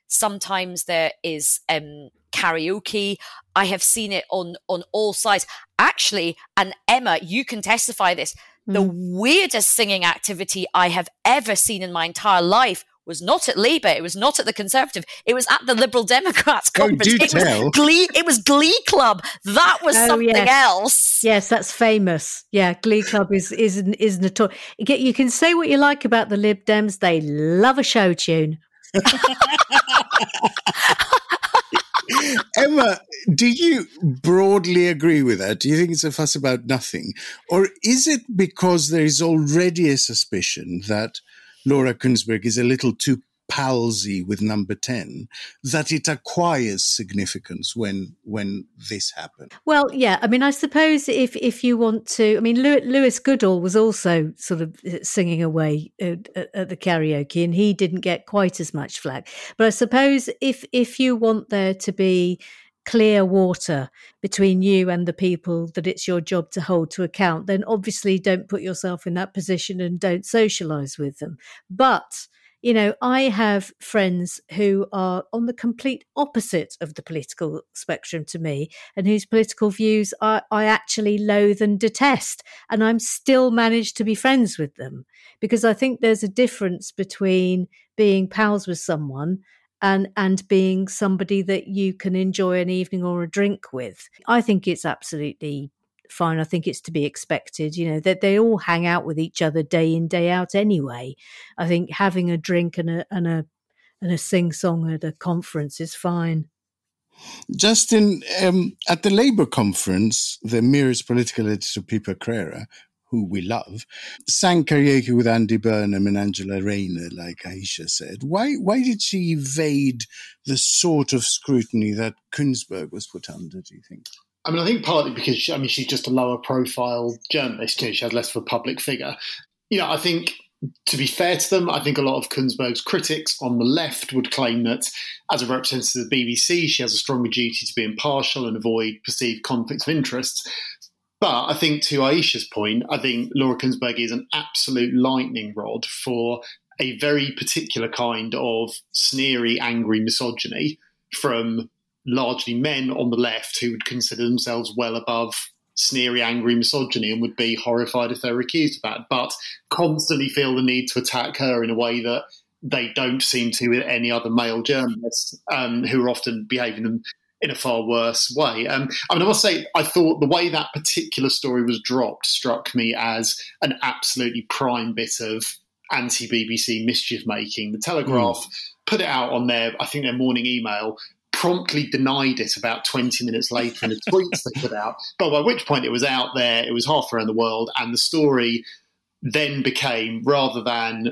Sometimes there is karaoke. I have seen it on all sides. Actually, and Emma, you can testify this, the weirdest singing activity I have ever seen in my entire life was not at Labour. It was not at the Conservative. It was at the Liberal Democrats conference. It was Glee Club. That was something else. Yes, that's famous. Yeah, Glee Club is notorious. You can say what you like about the Lib Dems. They love a show tune. Emma, do you broadly agree with that? Do you think it's a fuss about nothing? Or is it because there is already a suspicion that Laura Kuenssberg is a little too palsy with number 10, that it acquires significance when this happened? Well, yeah. I mean, I suppose if you want to, I mean, Lewis Goodall was also sort of singing away at the karaoke, and he didn't get quite as much flack. But I suppose if you want there to be clear water between you and the people that it's your job to hold to account, then obviously don't put yourself in that position and don't socialise with them. But you know, I have friends who are on the complete opposite of the political spectrum to me, and whose political views I actually loathe and detest, and I'm still managed to be friends with them, because I think there's a difference between being pals with someone and being somebody that you can enjoy an evening or a drink with. I think it's absolutely fine. I think it's to be expected, you know, that they all hang out with each other day in, day out anyway. I think having a drink and a sing-song at a conference is fine. Justin, at the Labour conference, the Mirror's political editor, Pippa Crerar, who we love, sang karaoke with Andy Burnham and Angela Rayner, like Aisha said. Why did she evade the sort of scrutiny that Kuenssberg was put under, do you think? I mean, I think partly because, she's just a lower profile journalist. She has less of a public figure. I think, to be fair to them, I think a lot of Kuenssberg's critics on the left would claim that as a representative of the BBC, she has a stronger duty to be impartial and avoid perceived conflicts of interest. But I think, to Aisha's point, I think Laura Kuenssberg is an absolute lightning rod for a very particular kind of sneery, angry misogyny from largely men on the left who would consider themselves well above sneery, angry misogyny and would be horrified if they were accused of that, but constantly feel the need to attack her in a way that they don't seem to with any other male journalists, who are often behaving in a far worse way. I must say, I thought the way that particular story was dropped struck me as an absolutely prime bit of anti-BBC mischief-making. The Telegraph put it out on their morning email, promptly denied it about 20 minutes later in the tweets they put out, but by which point it was out there, it was half around the world, and the story then became, rather than,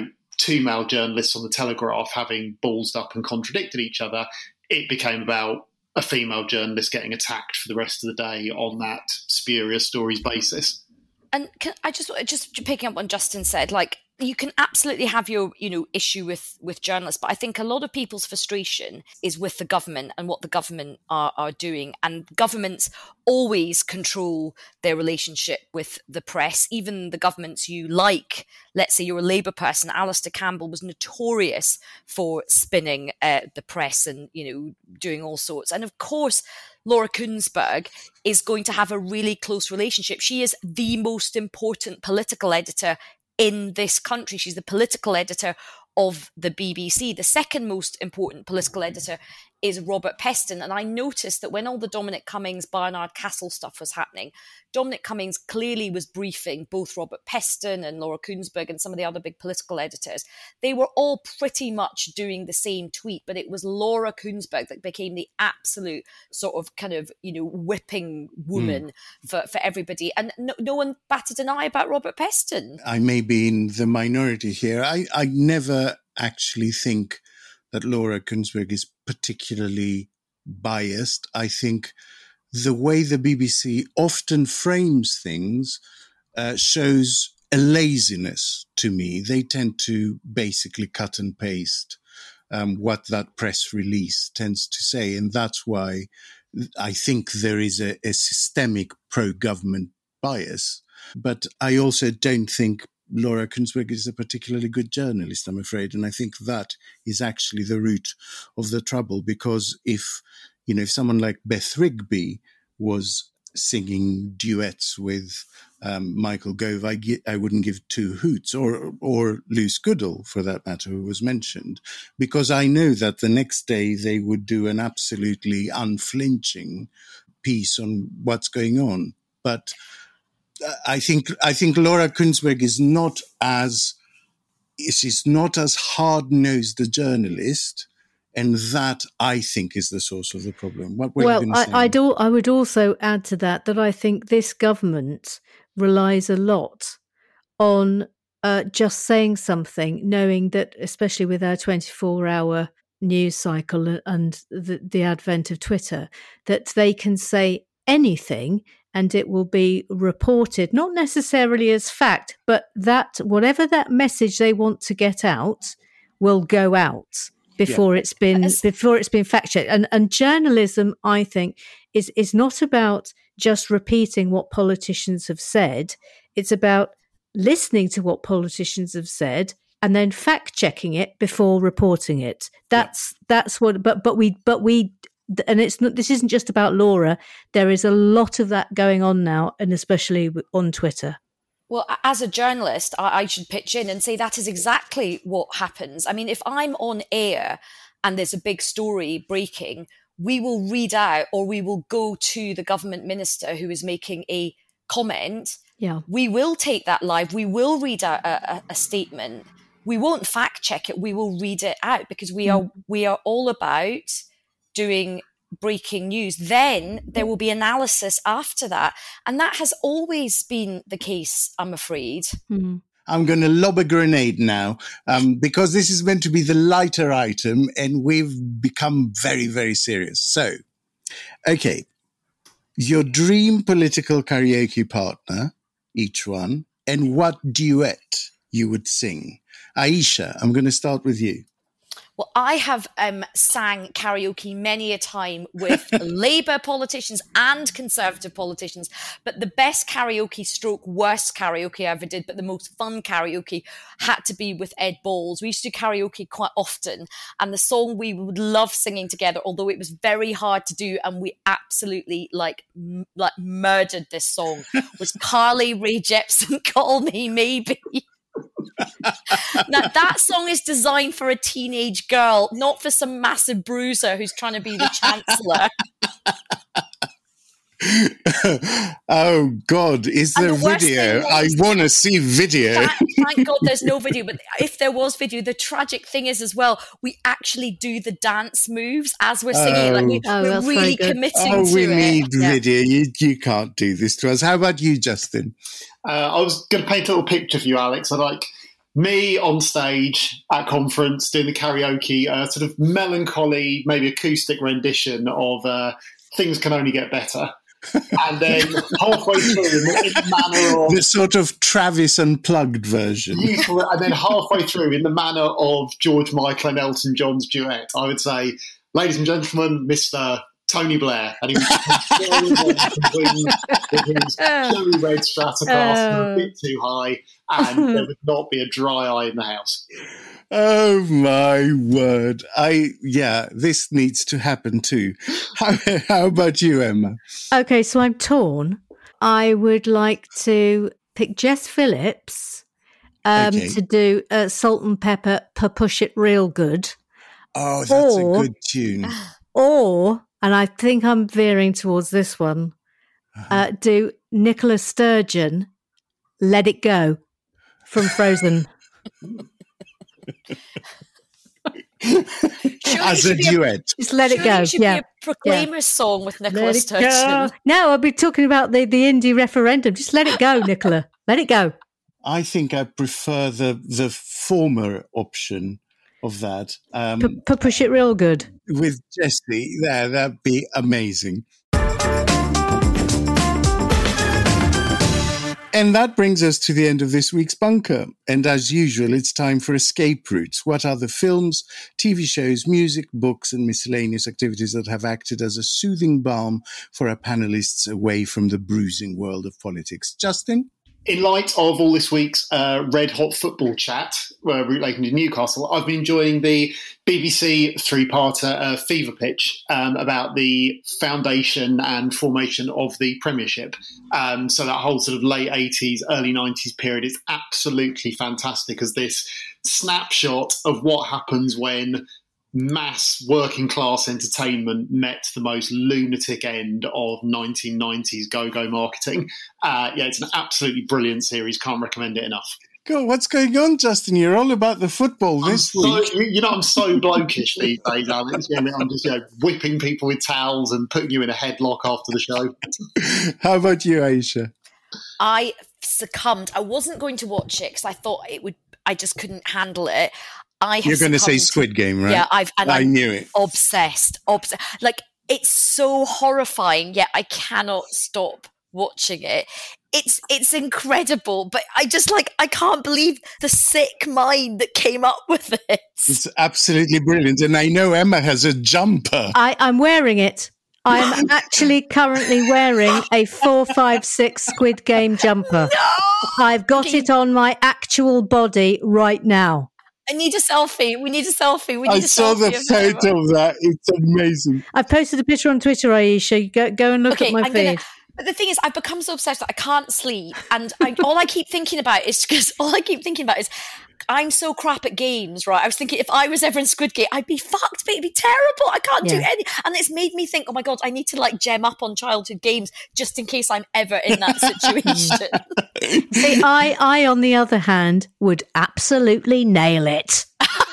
two male journalists on the Telegraph having ballsed up and contradicted each other, it became about a female journalist getting attacked for the rest of the day on that spurious stories basis. And I just picking up on Justin said, you can absolutely have your, issue with journalists, but I think a lot of people's frustration is with the government and what the government are doing. And governments always control their relationship with the press, even the governments you like. Let's say you're a Labour person. Alistair Campbell was notorious for spinning the press and, doing all sorts. And of course, Laura Kuenssberg is going to have a really close relationship. She is the most important political editor in this country. She's the political editor of the BBC. The second most important political editor is Robert Peston. And I noticed that when all the Dominic Cummings, Barnard Castle stuff was happening, Dominic Cummings clearly was briefing both Robert Peston and Laura Kuenssberg and some of the other big political editors. They were all pretty much doing the same tweet, but it was Laura Kuenssberg that became the absolute sort of kind of, whipping woman for everybody. And no one batted an eye about Robert Peston. I may be in the minority here. I never actually think that Laura Kuenssberg is particularly biased. I think the way the BBC often frames things shows a laziness to me. They tend to basically cut and paste what that press release tends to say. And that's why I think there is a systemic pro-government bias. But I also don't think Laura Kuenssberg is a particularly good journalist, I'm afraid. And I think that is actually the root of the trouble, because if someone like Beth Rigby was singing duets with Michael Gove, I wouldn't give two hoots, or Luce Goodall, for that matter, who was mentioned, because I know that the next day they would do an absolutely unflinching piece on what's going on. But I think Laura Kuenssberg is not as hard-nosed a journalist, and that, I think, is the source of the problem. What were you going to say? I would also add to that I think this government relies a lot on just saying something, knowing that, especially with our 24-hour news cycle and the advent of Twitter, that they can say anything and it will be reported, not necessarily as fact, but that whatever that message they want to get out will go out before it's been fact checked. And journalism, I think, is not about just repeating what politicians have said. It's about listening to what politicians have said and then fact checking it before reporting it. That's what. But we. And it's not. This isn't just about Laura. There is a lot of that going on now, and especially on Twitter. Well, as a journalist, I should pitch in and say that is exactly what happens. I mean, if I'm on air and there's a big story breaking, we will read out, or we will go to the government minister who is making a comment. Yeah, we will take that live. We will read out a statement. We won't fact check it. We will read it out, because we are all about doing breaking news. Then there will be analysis after that. And that has always been the case, I'm afraid. Mm-hmm. I'm going to lob a grenade now, because this is meant to be the lighter item and we've become very, very serious. So, okay, your dream political karaoke partner, each one, and what duet you would sing. Aisha, I'm going to start with you. Well, I have sang karaoke many a time with Labour politicians and Conservative politicians, but the best karaoke / worst karaoke I ever did, but the most fun karaoke, had to be with Ed Balls. We used to do karaoke quite often, and the song we would love singing together, although it was very hard to do, and we absolutely like murdered this song, was Carly Rae Jepsen, Call Me Maybe. Now, that song is designed for a teenage girl, not for some massive bruiser who's trying to be the Chancellor. Oh, God, is there video? I want to see video. Thank God there's no video, but if there was video, the tragic thing is as well, we actually do the dance moves as we're singing. We're really committing to it. We need video. You can't do this to us. How about you, Justin? I was going to paint a little picture for you, Alex. I like me on stage at conference doing the karaoke, sort of melancholy, maybe acoustic rendition of Things Can Only Get Better. And then halfway through, in the manner of... the sort of Travis Unplugged version. Beautiful. And then halfway through, in the manner of George Michael and Elton John's duet, I would say, ladies and gentlemen, Mr. Tony Blair. And he was with his cherry red Stratocaster, a bit too high, and there would not be a dry eye in the house. Oh my word. This needs to happen too. How about you, Emma? Okay, so I'm torn. I would like to pick Jess Phillips to do Salt and Pepper, Push It Real Good. Oh, that's a good tune. Or, and I think I'm veering towards this one, do Nicola Sturgeon, Let It Go from Frozen. As a duet. Just let it go. It should be a Proclaimers song with Nicola Sturgeon. No, I'll be talking about the indie referendum. Just let it go, Nicola. Let it go. I think I prefer the former option of that. Push It Real Good. With Jessie, that'd be amazing. And that brings us to the end of this week's Bunker. And as usual, it's time for escape routes. What are the films, TV shows, music, books, and miscellaneous activities that have acted as a soothing balm for our panelists away from the bruising world of politics? Justin? In light of all this week's red hot football chat relating to Newcastle, I've been enjoying the BBC 3-parter Fever Pitch about the foundation and formation of the Premiership. So that whole sort of late 80s, early 90s period is absolutely fantastic as this snapshot of what happens when mass working class entertainment met the most lunatic end of 1990s go-go marketing. It's an absolutely brilliant series. Can't recommend it enough. God, what's going on, Justin? You're all about the football this week. I'm so blokish these days, Alex. I'm just whipping people with towels and putting you in a headlock after the show. How about you, Aisha? I succumbed. I wasn't going to watch it because I thought I just couldn't handle it. You're going to say Squid Game, right? Yeah, I knew it. Obsessed. Like, it's so horrifying, yet I cannot stop watching it. It's incredible, but I can't believe the sick mind that came up with it. It's absolutely brilliant, and I know Emma has a jumper. I'm wearing it. I'm actually currently wearing a 456 Squid Game jumper. No! I've got it on my actual body right now. I need a selfie. We need a selfie. I saw the photo of that. It's amazing. I've posted a picture on Twitter, Aisha. Go and look at my feed. But the thing is, I've become so obsessed that I can't sleep. And all I keep thinking about is I'm so crap at games, right? I was thinking if I was ever in Squid Game, I'd be fucked, but it'd be terrible. I can't do any. And it's made me think, oh my God, I need to gem up on childhood games just in case I'm ever in that situation. See, I, on the other hand, would absolutely nail it.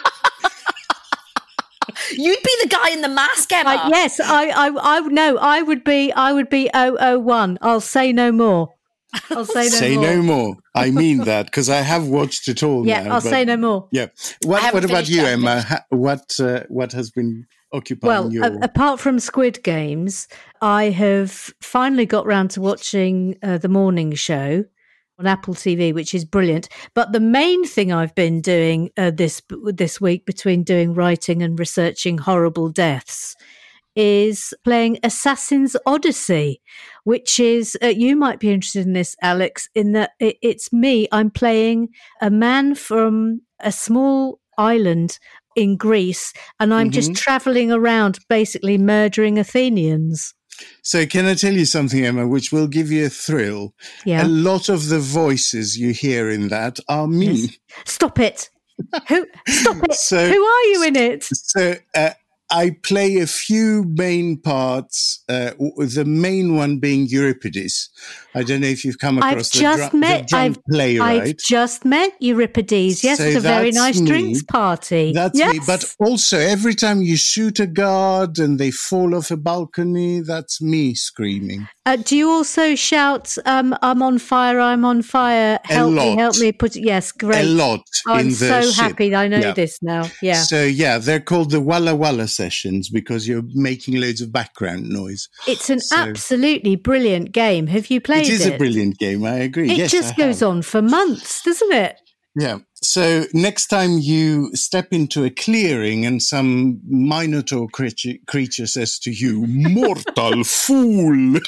You'd be the guy in the mask, Emma. Yes, I would be 001. I'll say no more. Say no more. I mean that because I have watched it all. Yeah, I'll say no more. Yeah. What about you, Emma? What has been occupying you? Well, apart from Squid Games, I have finally got round to watching The Morning Show on Apple TV, which is brilliant. But the main thing I've been doing this week, between doing writing and researching horrible deaths, is playing Assassin's Odyssey, which is, you might be interested in this, Alex, in that it's me. I'm playing a man from a small island in Greece, and I'm just traveling around basically murdering Athenians. So can I tell you something, Emma, which will give you a thrill? Yeah. A lot of the voices you hear in that are me. Yes. Stop it. Stop it. Who are you in it? So I play a few main parts, the main one being Euripides. I don't know if you've come across the drum playwright. I've just met Euripides. Yes, at a very nice drinks party. That's me. But also, every time you shoot a guard and they fall off a balcony, that's me screaming. Do you also shout, I'm on fire, I'm on fire, help me put it? Yes, great. A lot I'm so happy I know this now. Yeah. So, they're called the Walla Walla sessions because you're making loads of background noise. It's an absolutely brilliant game. Have you played it? It is a brilliant game, I agree. It just goes on for months, doesn't it? Yeah. So next time you step into a clearing and some Minotaur creature says to you, "Mortal fool,"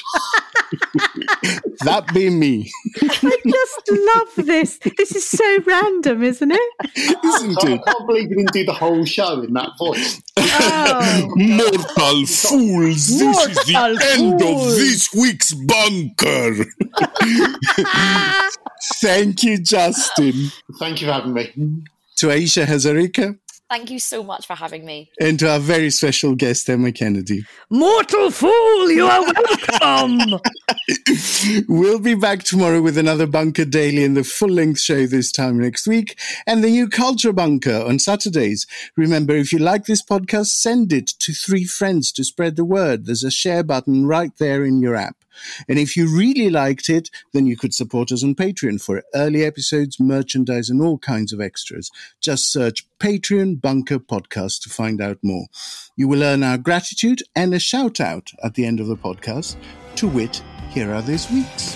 that be me. I just love this. This is so random, isn't it? Isn't it? I can't believe you didn't do the whole show in that voice. Mortal fools, this is the end of this week's bunker. Thank you, Justin. Thank you for having me. To Aisha Hazarika. Thank you so much for having me. And to our very special guest, Emma Kennedy. Mortal fool, you are welcome. We'll be back tomorrow with another Bunker Daily and the full-length show this time next week, and the new Culture Bunker on Saturdays. Remember, if you like this podcast, send it to 3 friends to spread the word. There's a share button right there in your app. And if you really liked it, then you could support us on Patreon for early episodes, merchandise, and all kinds of extras. Just search Patreon Bunker Podcast to find out more. You will earn our gratitude and a shout out at the end of the podcast. To wit, here are this week's.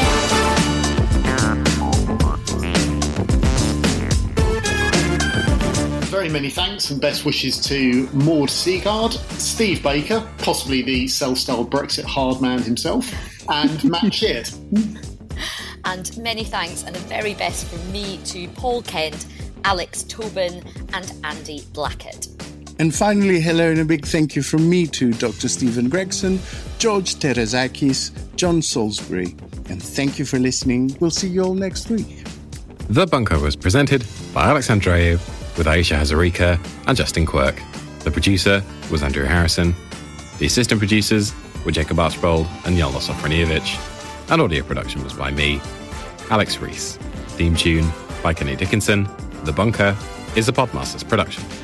Very many thanks and best wishes to Maud Seagard, Steve Baker, possibly the self-styled Brexit hard man himself, and Matt Sheard. And many thanks and the very best from me to Paul Kent, Alex Tobin and Andy Blackett. And finally, hello and a big thank you from me to Dr. Stephen Gregson, George Terazakis, John Salisbury. And thank you for listening. We'll see you all next week. The Bunker was presented by Alex Andreou with Aisha Hazarika and Justin Quirk. The producer was Andrew Harrison. The assistant producers were Jacob Archbold and Yolanda Sofronievich. And audio production was by me, Alex Rees. Theme tune by Kenny Dickinson. The Bunker is a Podmasters production.